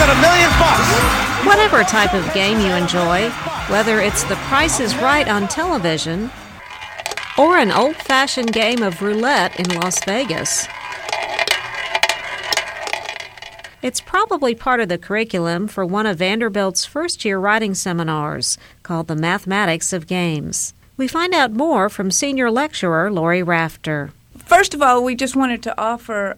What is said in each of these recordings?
at $1,000,000. Whatever type of game you enjoy, whether it's The Price is Right on television or an old-fashioned game of roulette in Las Vegas, it's probably part of the curriculum for one of Vanderbilt's first-year writing seminars called The Mathematics of Games. We find out more from senior lecturer Lori Rafter. First of all, we just wanted to offer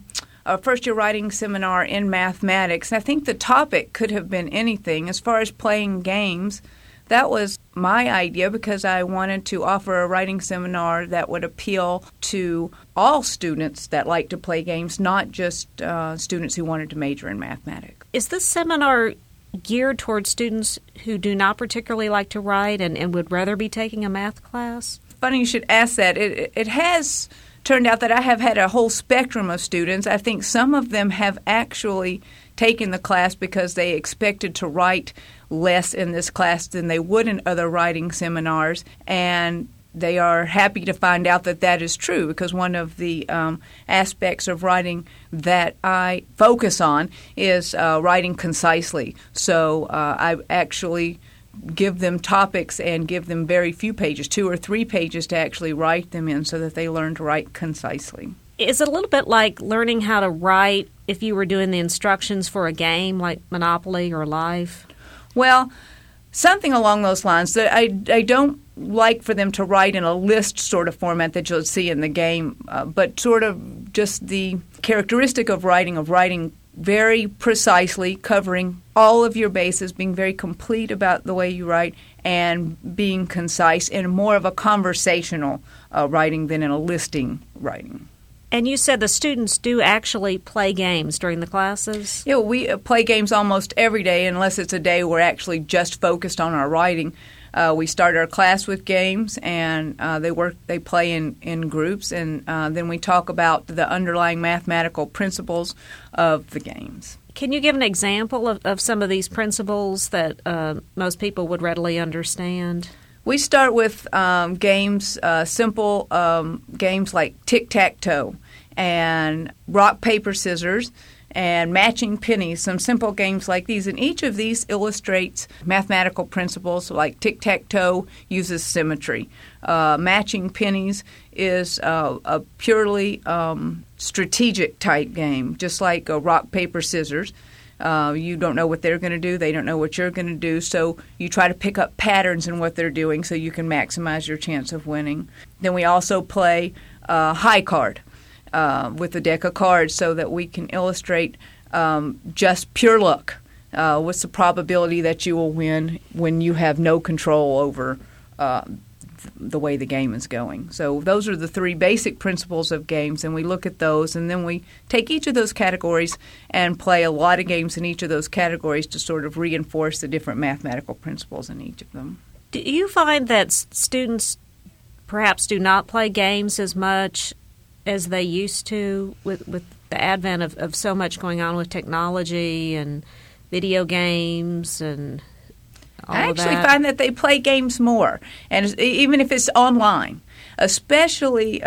a first-year writing seminar in mathematics. I think the topic could have been anything. As far as playing games, that was my idea because I wanted to offer a writing seminar that would appeal to all students that like to play games, not just students who wanted to major in mathematics. Is this seminar geared towards students who do not particularly like to write and would rather be taking a math class? Funny you should ask that. It has turned out that I have had a whole spectrum of students. I think some of them have actually taken the class because they expected to write less in this class than they would in other writing seminars, and they are happy to find out that that is true because one of the aspects of writing that I focus on is writing concisely. So I actually give them topics and give them very few pages, 2 or 3 pages to actually write them in so that they learn to write concisely. Is it a little bit like learning how to write if you were doing the instructions for a game like Monopoly or Life? Well, something along those lines. I don't like for them to write in a list sort of format that you'll see in the game, but sort of just the characteristic of writing very precisely, covering all of your bases, being very complete about the way you write, and being concise in more of a conversational writing than in a listing writing. And you said the students do actually play games during the classes? Yeah, we play games almost every day unless it's a day we're actually just focused on our writing. We start our class with games, and they play in groups, and then we talk about the underlying mathematical principles of the games. Can you give an example of some of these principles that most people would readily understand? We start with games, simple games like tic-tac-toe and rock, paper, scissors, and matching pennies, some simple games like these. And each of these illustrates mathematical principles, like tic-tac-toe uses symmetry. Matching pennies is a purely strategic type game, just like rock, paper, scissors. You don't know what they're going to do. They don't know what you're going to do. So you try to pick up patterns in what they're doing so you can maximize your chance of winning. Then we also play high card with a deck of cards so that we can illustrate just pure luck. What's the probability that you will win when you have no control over the way the game is going. So those are the 3 basic principles of games, and we look at those, and then we take each of those categories and play a lot of games in each of those categories to sort of reinforce the different mathematical principles in each of them. Do you find that students perhaps do not play games as much as they used to with the advent of so much going on with technology and video games and I actually find that they play games more, and even if it's online, especially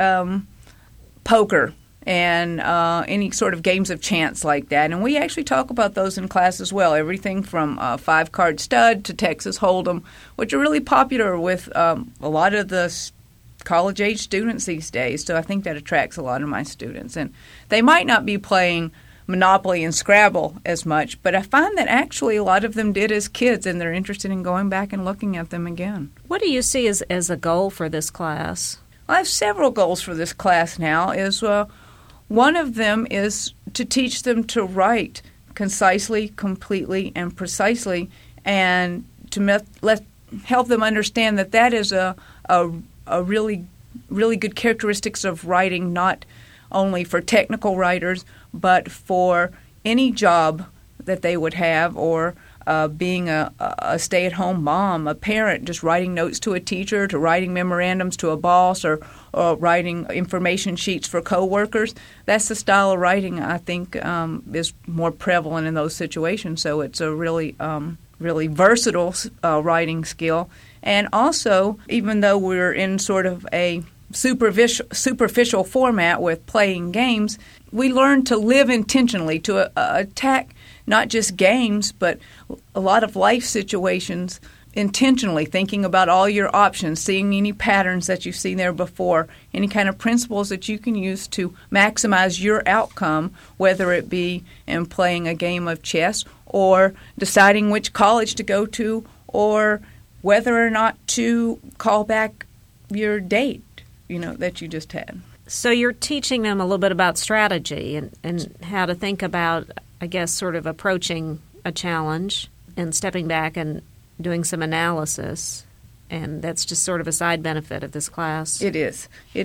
poker and any sort of games of chance like that. And we actually talk about those in class as well, everything from 5-card stud to Texas Hold'em, which are really popular with a lot of the college-age students these days. So I think that attracts a lot of my students. And they might not be playing Monopoly and Scrabble as much, but I find that actually a lot of them did as kids, and they're interested in going back and looking at them again. What do you see as a goal for this class? Well, I have several goals for this class now. One of them is to teach them to write concisely, completely, and precisely, and to help them understand that that is a really, really good characteristics of writing, not only for technical writers, but for any job that they would have, or being a stay-at-home mom, a parent, just writing notes to a teacher, to writing memorandums to a boss, or writing information sheets for coworkers. That's the style of writing I think is more prevalent in those situations. So it's a really versatile writing skill. And also, even though we're in sort of a superficial format with playing games, we learn to live intentionally, to attack not just games, but a lot of life situations, intentionally thinking about all your options, seeing any patterns that you've seen there before, any kind of principles that you can use to maximize your outcome, whether it be in playing a game of chess or deciding which college to go to or whether or not to call back your date, that you just had. So you're teaching them a little bit about strategy and how to think about, I guess, sort of approaching a challenge and stepping back and doing some analysis, and that's just sort of a side benefit of this class. It is.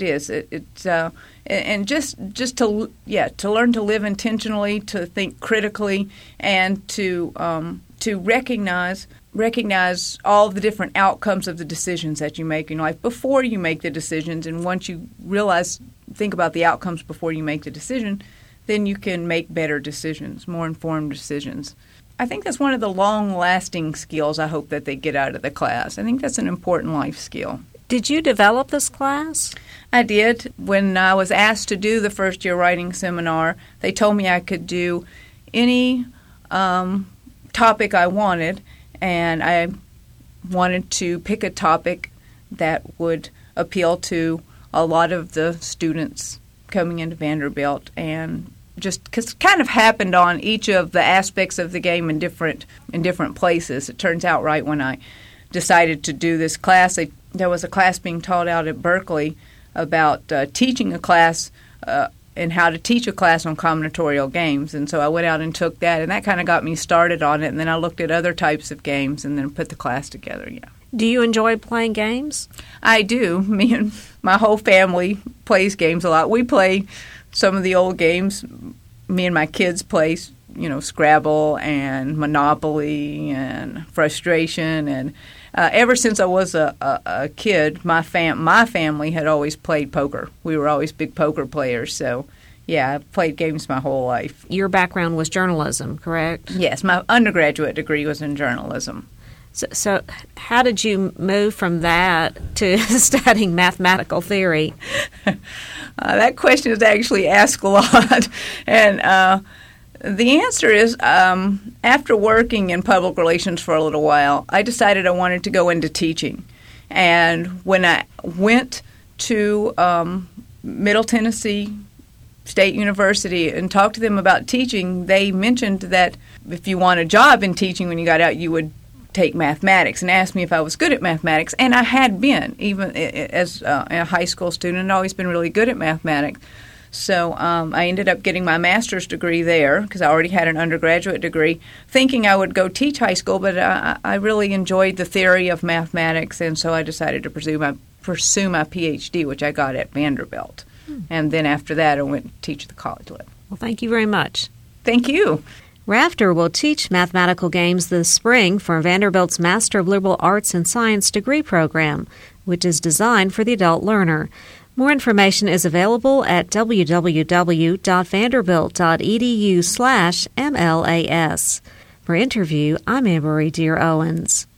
And just to learn to live intentionally, to think critically, and to recognize all the different outcomes of the decisions that you make in life before you make the decisions. And once you think about the outcomes before you make the decision, then you can make better decisions, more informed decisions. I think that's one of the long-lasting skills I hope that they get out of the class. I think that's an important life skill. Did you develop this class? I did. When I was asked to do the first-year writing seminar, they told me I could do any topic I wanted, and I wanted to pick a topic that would appeal to a lot of the students coming into Vanderbilt, and just because it kind of happened on each of the aspects of the game in different places. It turns out right when I decided to do this class, there was a class being taught out at Berkeley about teaching a class and how to teach a class on combinatorial games. And so I went out and took that, and that kind of got me started on it. And then I looked at other types of games and then put the class together, yeah. Do you enjoy playing games? I do. Me and my whole family plays games a lot. We play some of the old games. Me and my kids play, Scrabble and Monopoly and Frustration. And ever since I was a kid, my family had always played poker. We were always big poker players. So, yeah, I've played games my whole life. Your background was journalism, correct? Yes, my undergraduate degree was in journalism. So how did you move from that to studying mathematical theory? That question is actually asked a lot. And the answer is, after working in public relations for a little while, I decided I wanted to go into teaching. And when I went to Middle Tennessee State University and talked to them about teaching, they mentioned that if you want a job in teaching when you got out, you would take mathematics, and asked me if I was good at mathematics, and I had been. Even as a high school student, I'd always been really good at mathematics. So I ended up getting my master's degree there because I already had an undergraduate degree, thinking I would go teach high school, but I really enjoyed the theory of mathematics, and so I decided to pursue my PhD, which I got at Vanderbilt. And then after that, I went to teach at the college level. Well, thank you very much. Thank you. Rafter will teach mathematical games this spring for Vanderbilt's Master of Liberal Arts and Science degree program, which is designed for the adult learner. More information is available at www.vanderbilt.edu/MLAS. For Interview, I'm Anne-Marie Dear Owens.